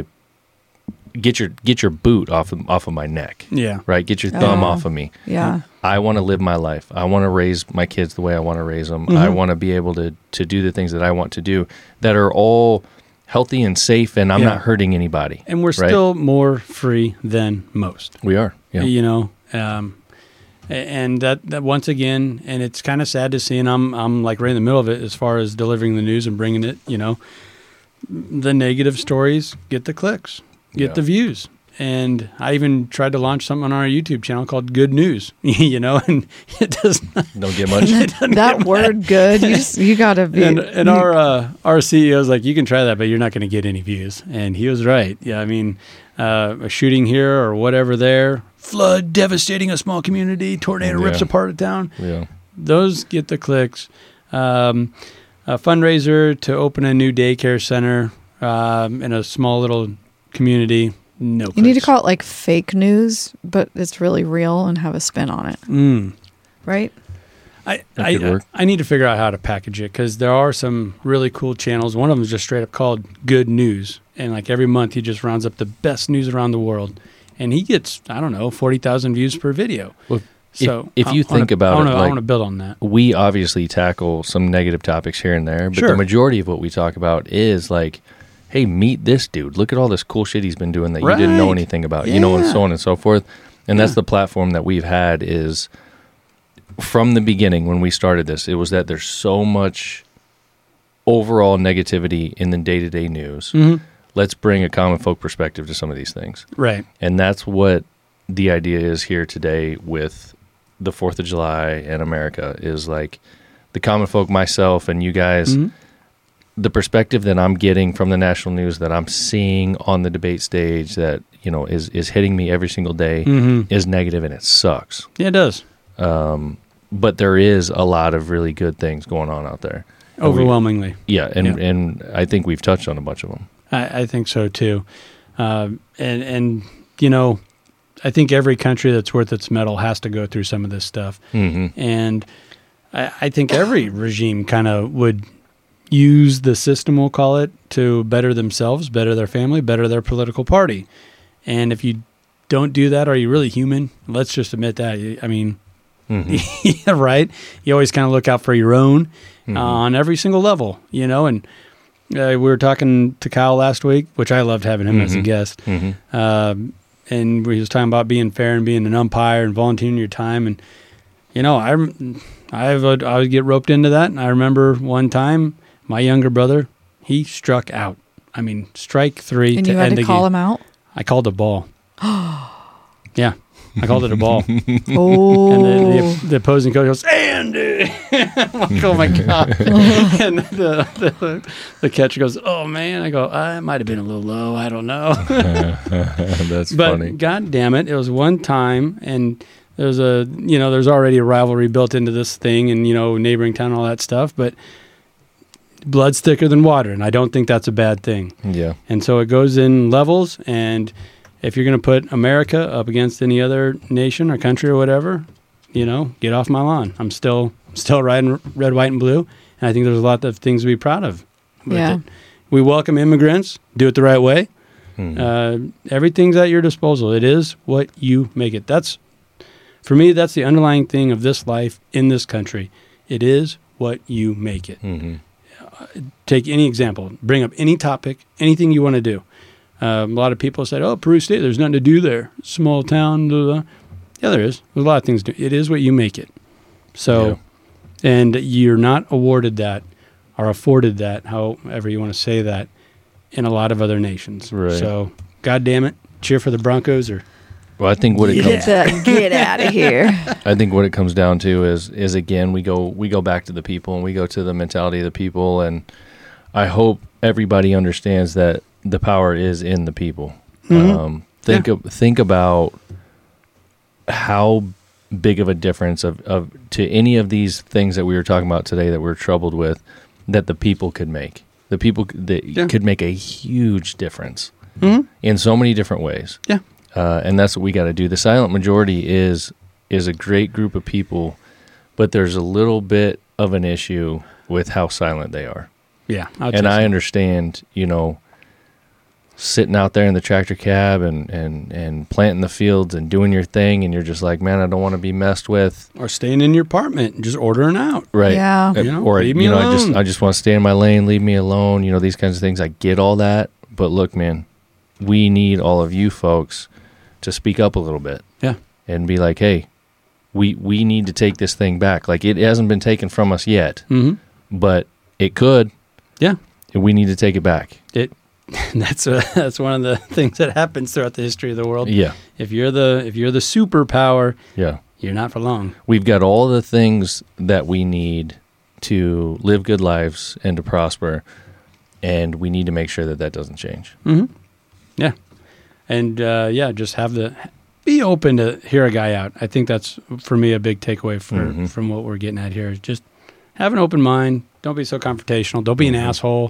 get your get your boot off of off of my neck, Yeah, right? Get your thumb Oh. off of me. Yeah. I want to live my life. I want to raise my kids the way I want to raise them. I Mhm. want to be able to to do the things that I want to do that are all healthy and safe, and I'm Yeah. not hurting anybody. and we're right? still more free than most. We are. Yeah. You know, um, a- and that, that once again, and it's kind of sad to see, and I'm I'm like right in the middle of it as far as delivering the news and bringing it. You know, the negative stories get the clicks, get Yeah. the views. And I even tried to launch something on our YouTube channel called Good News, you know, and it does not. Don't get much. That word good, you just, you gotta be. And, and our uh, our C E O is like, you can try that, but you're not going to get any views. And he was right. Yeah, I mean, uh, a shooting here or whatever there, flood devastating a small community, tornado rips Yeah. apart a town. Yeah. Those get the clicks. Um, a fundraiser to open a new daycare center um, in a small little community. No clicks. You need to call it like fake news, but it's really real and have a spin on it, Mm. right? I, That I, could work. I need to figure out how to package it because there are some really cool channels. One of them is just straight up called Good News. And like every month, he just rounds up the best news around the world. And he gets, I don't know, forty thousand views per video. Well, So if I- you I wanna- think about I wanna, it, I like- want to build on that. We obviously tackle some negative topics here and there, but Sure. the majority of what we talk about is like, hey, meet this dude. Look at all this cool shit he's been doing that you didn't know Right. anything about, you know, and Yeah. so on and so forth. And that's Yeah. the platform that we've had is from the beginning when we started this, it was that there's so much overall negativity in the day-to-day news. Mm-hmm. Let's bring a common folk perspective to some of these things. Right. And that's what the idea is here today with the fourth of July and America is like the common folk, myself and you guys, Mhm. the perspective that I'm getting from the national news that I'm seeing on the debate stage that, you know, is, is hitting me every single day Mm-hmm. is negative and it sucks. Yeah, it does. Um, but there is a lot of really good things going on out there. And we- Overwhelmingly. yeah. And, Yeah. and I think we've touched on a bunch of them. I, I think so too. Um, and, and, you know, I think every country that's worth its metal has to go through some of this stuff. Mm-hmm. And I, I think every regime kind of would use the system, we'll call it, to better themselves, better their family, better their political party. And if you don't do that, are you really human? Let's just admit that. I mean, Mm-hmm. yeah, right? You always kind of look out for your own Mhm. uh, on every single level, you know? And uh, we were talking to Kyle last week, which I loved having him as a Mhm. guest. Mm-hmm. Um, and we was talking about being fair and being an umpire and volunteering your time. And, you know, I, I would, I would get roped into that. And I remember one time my younger brother, he struck out. I mean, strike three And to you had end to the call game. him out. I called a ball. Yeah, I called it a ball. Oh, And the, the, the opposing coach goes, Andy! I'm like, oh my God. And the, the, the catcher goes, oh man. I go, I might have been a little low. I don't know. That's But funny. God damn it, it was one time, and there's a, you know, there's already a rivalry built into this thing, and, you know, neighboring town, all that stuff, but blood's thicker than water, and I don't think that's a bad thing. Yeah. And so it goes in levels, and if you're going to put America up against any other nation or country or whatever, you know, get off my lawn. I'm still still riding red, white, and blue, and I think there's a lot of things to be proud of. with Yeah. it. We welcome immigrants, do it the right way. Mhm. Uh, everything's at your disposal. It is what you make it. That's, for me, that's the underlying thing of this life in this country. It is what you make it. Mhm. Take any example, bring up any topic, anything you want to do. Um, a lot of people said, oh, Peru State, there's nothing to do there. Small town. Blah, blah. Yeah, there is. There's a lot of things to do. It is what you make it. So, and you're not awarded that or afforded that, however you want to say that, in a lot of other nations. Right. So, God damn it, cheer for the Broncos or Well, I think what it Get, comes the, get out of here. I think what it comes down to is is again we go we go back to the people and we go to the mentality of the people, and I hope everybody understands that the power is in the people. Mhm. Um, think Yeah. of, think about how big of a difference of, of to any of these things that we were talking about today that we're troubled with, that the people could make. The people c- that Yeah. could make a huge difference Mhm. in so many different ways. Yeah. Uh, and that's what we got to do. The silent majority is is a great group of people, but there's a little bit of an issue with how silent they are. Yeah. I'll And tell I you. understand, you know, sitting out there in the tractor cab and, and, and planting the fields and doing your thing, and you're just like, man, I don't want to be messed with. Or staying in your apartment and just ordering out. Right. Yeah. Uh, You know, or, leave me you know, I just, alone. I just want to stay in my lane, leave me alone, you know, these kinds of things. I get all that. But look, man, we need all of you folks to speak up a little bit. Yeah. And be like, hey, we, we need to take this thing back. Like, it hasn't been taken from us yet, Mm-hmm. but it could. Yeah. And we need to take it back. It. That's a, that's one of the things that happens throughout the history of the world. Yeah. If you're the if you're the superpower, Yeah. you're not for long. We've got all the things that we need to live good lives and to prosper, and we need to make sure that that doesn't change. Mm-hmm. Yeah, and uh, yeah, just have the be open to hear a guy out. I think that's for me a big takeaway for Mhm. from what we're getting at here. Is just have an open mind. Don't be so confrontational. Don't be an Mhm. asshole.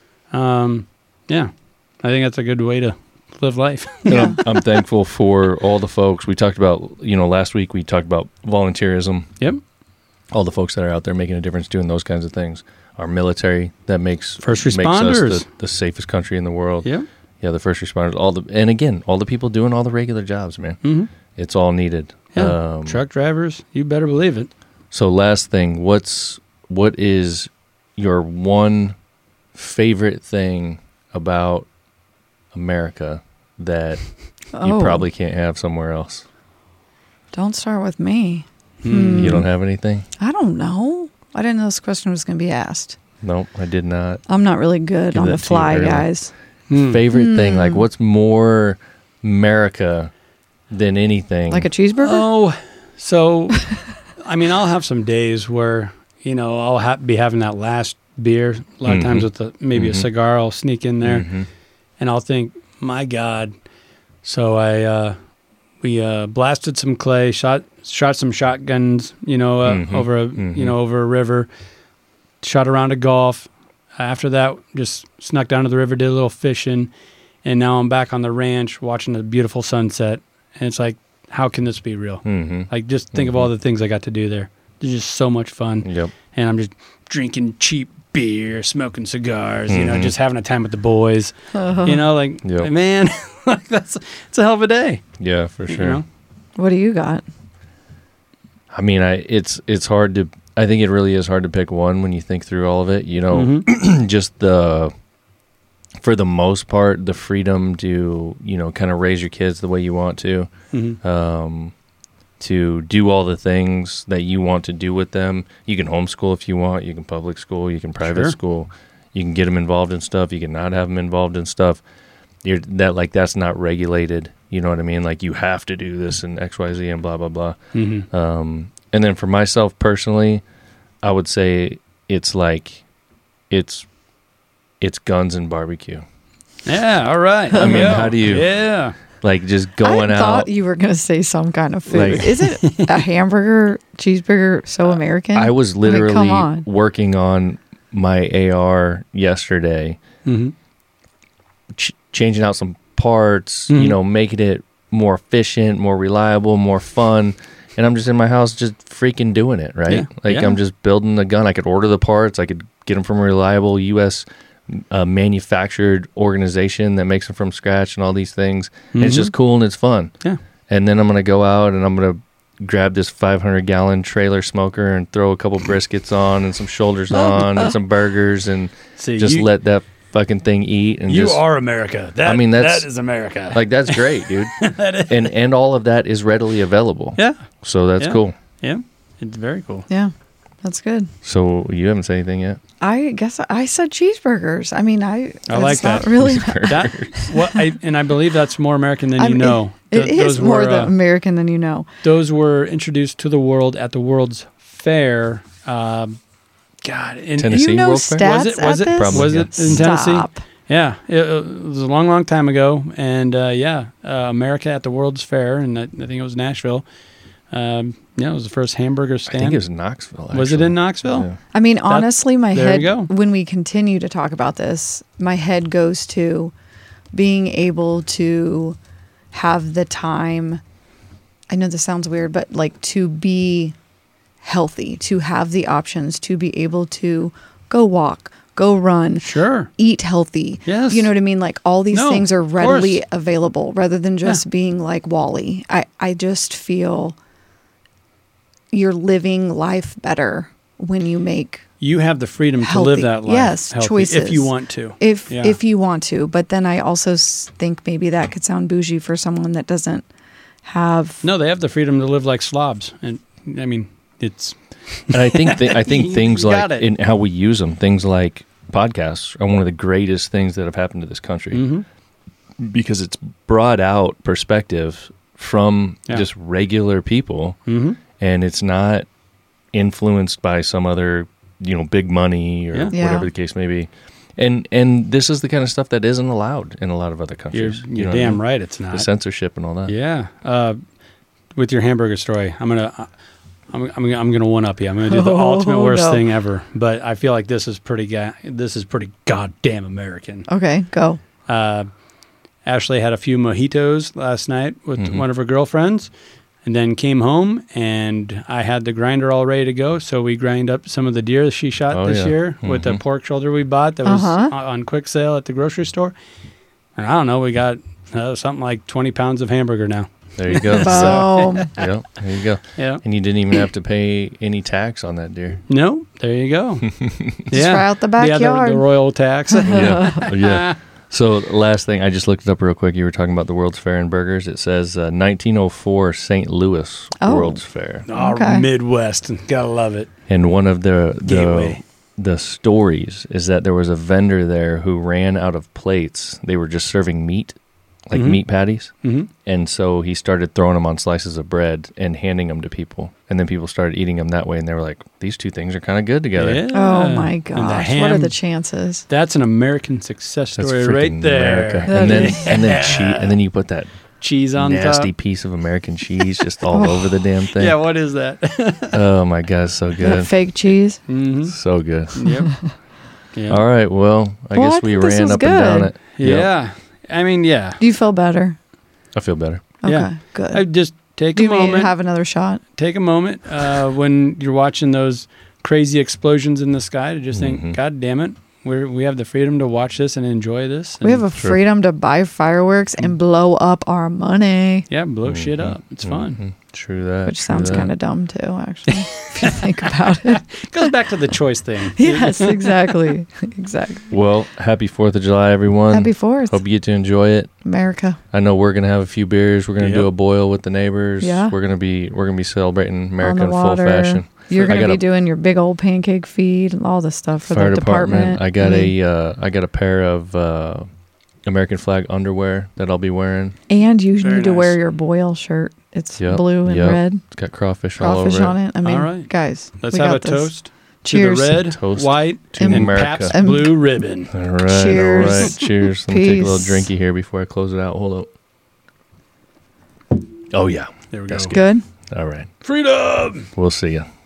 Um, yeah, I think that's a good way to live life. And Yeah. I'm, I'm thankful for all the folks. We talked about, you know, last week we talked about volunteerism. Yep. All the folks that are out there making a difference doing those kinds of things. Our military that makes First makes responders. us the, the safest country in the world. Yep. Yeah, the first responders. All the and again, all the people doing all the regular jobs, man. Mm-hmm. It's all needed. Yeah. Um, Truck drivers, you better believe it. So last thing, what's what is your one favorite thing about America that you Oh, probably can't have somewhere else? don't start with me. Hmm. You don't have anything? I don't know. I didn't know this question was going to be asked. Nope, I did not. I'm not really good Give on that the to you fly, early. guys. Hmm. Favorite thing, like Hmm. what's more America than anything? Like a cheeseburger? Oh, so I mean, I'll have some days where you know I'll ha- be having that last beer. A lot Mhm. of times with the, maybe Mhm. a cigar, I'll sneak in there, Mhm. and I'll think, my God. So I uh, we uh, blasted some clay, shot shot some shotguns, you know, uh, Mhm. over a Mhm. you know over a river. Shot around a golf. After that, just snuck down to the river, did a little fishing, and now I'm back on the ranch watching a beautiful sunset. And it's like, how can this be real? Mhm. Like, just think of all the things I got to do there. It's just so much fun. Yep. And I'm just drinking cheap beer, smoking cigars, you know, Mhm. just having a time with the boys. Uh-huh. You know, like, Yep. man, like that's it's a hell of a day. Yeah, for you sure. know? What do you got? I mean, I it's it's hard to. I think it really is hard to pick one when you think through all of it. You know, Mhm. just the for the most part, the freedom to you know kind of raise your kids the way you want to, Mhm. um, to do all the things that you want to do with them. You can homeschool if you want. You can public school. You can private Sure. school. You can get them involved in stuff. You can not have them involved in stuff. You're that like that's not regulated. You know what I mean? Like you have to do this and X, Y, Z, and blah blah blah. Mhm. Um, and then for myself personally, I would say it's like it's it's guns and barbecue. Yeah, all right. I mean, Yeah. how do you- Yeah. Like just going I out. thought you were going to say some kind of food. Like- Is it a hamburger, cheeseburger, so American? I was I mean, literally come on. working on my A R yesterday, Mm-hmm. ch- changing out some parts, Mhm. you know, making it more efficient, more reliable, more fun. And I'm just in my house just freaking doing it, right? Yeah, Like yeah. I'm just building the gun. I could order the parts. I could get them from a reliable U S uh, manufactured organization that makes them from scratch and all these things. And it's Mhm. just cool and it's fun. Yeah. And then I'm going to go out and I'm going to grab this five hundred gallon trailer smoker and throw a couple briskets on and some shoulders on and some burgers and See, just you, let that fucking thing eat. And you just, are America. That, I mean, that's- that is America. like, that's great, dude. That is- and and all of that is readily available. yeah. So that's Yeah. cool. Yeah. It's very cool. Yeah, that's good. So you haven't said anything yet? I guess I said cheeseburgers. I mean, I. I like it's not that. Really, That what I and I believe that's more American than I you mean, know. It, Th- it is those more were, the uh, American than you know. Those were introduced to the world at the World's Fair. Um, God, in Tennessee you know World Fair? stats Was it- was at it? this? Probably, was yeah. it in Tennessee? Stop. Yeah, it, it was a long, long time ago, and uh, yeah, uh, America at the World's Fair, and I, I think it was Nashville. Um, yeah, it was the first hamburger I stand. think it was Knoxville. Was it actually. in Knoxville? Yeah. I mean, honestly, my there head, you go. when we continue to talk about this, my head goes to being able to have the time. I know this sounds weird, but like to be healthy, to have the options, to be able to go walk, go run, Sure. eat healthy. Yes. You know what I mean? Like all these No, things are of readily course. available rather than just Yeah. being like Wall-E. I, I just feel you're living life better when you make You have the freedom to Healthy. live that life. Yes, healthy, choices. if you want to. if Yeah. if you want to. But then I also s- think maybe that could sound bougie for someone that doesn't have. No, they have the freedom to live like slobs, and I mean, it's And I think th- I think You things got like it. in how we use them, things like podcasts, are one of the greatest things that have happened to this country mhm. because it's brought out perspective from Yeah. just regular people, Mhm. and it's not influenced by some other, you know, big money or Yeah. Yeah. whatever the case may be. And and this is the kind of stuff that isn't allowed in a lot of other You're, countries. You you're know what I damn mean? right. It's The not. censorship and all that. Yeah. Uh, with your hamburger story, I'm gonna, uh, I'm, I'm, I'm gonna one up you. I'm gonna do the Oh, ultimate worst no. thing ever. But I feel like this is pretty. Ga- this is pretty goddamn American. Okay, go. Uh, Ashley had a few mojitos last night with Mhm. one of her girlfriends, and then came home, and I had the grinder all ready to go. So we grind up some of the deer she shot Oh, this yeah. year with the Mhm. pork shoulder we bought that was Uh-huh. on, on quick sale at the grocery store. And I don't know, we got uh, something like twenty pounds of hamburger now. There you go. Boom. Yeah, there you go. Yeah. And you didn't even have to pay any tax on that deer. No, there you go. Just try out the Yeah, the, backyard. the royal tax. Yeah, yeah. So last thing, I just looked it up real quick. You were talking about the World's Fair and burgers. It says uh, nineteen oh four Saint Louis Oh. World's Fair, Oh, Okay. Midwest. Gotta love it. and one of the the Gateway. the stories is that there was a vendor there who ran out of plates. They were just serving meat, like Mhm. meat patties, hmm and so he started throwing them on slices of bread and handing them to people, and then people started eating them that way, and they were like, "These two things are kind of good together." Yeah. Oh my And the gosh. What are ham- the chances? That's an American success That's story freaking right there. America. That And then is. and then cheese, and then you put that Cheese on nasty top. piece of American cheese just all over the damn thing. Yeah, what is that? Oh my god, so That good, fake cheese. hmm so good. Yep. Yeah. All right, well, I Well, guess I we think this ran was up and down good. it. Yep. Yeah. I mean, yeah. Do you feel better? I feel better. Okay, Yeah. good. I just take Do a you mean moment. have another shot? take a moment uh, when you're watching those crazy explosions in the sky to just Mhm. think, God damn it, we we have the freedom to watch this and enjoy this. We have a and, True. freedom to buy fireworks and blow up our money, yeah, blow shit Mhm. up. It's fun. Mhm. True that. which true sounds that. kind of dumb too, actually, if you think about it. Goes back to the choice thing. Yes, exactly. Exactly. Well, happy Fourth of July, everyone. Happy Fourth, Hope you get to enjoy it. America. I know we're gonna have a few beers. We're gonna Yep. do a boil with the neighbors. Yeah. We're gonna be we're gonna be celebrating America On the in full water. fashion. You're I going to got be a- doing your big old pancake feed and all this stuff for Fire the department. department. I got mean, a uh, I got a pair of uh, American flag underwear that I'll be wearing. and you Very need to wear nice. your boil shirt. It's Yep, blue and yep. red, It's got crawfish, all crawfish over on it. I mean, All right. guys, Let's we have got a this. toast Cheers. to the red, Toast white, to and America. Pabst And Blue Ribbon. All right, Cheers. all right. Cheers. Let me take a little Peace. drinky here before I close it out. Hold up. Oh yeah, There we That's go. Good. all right. Freedom. We'll see you.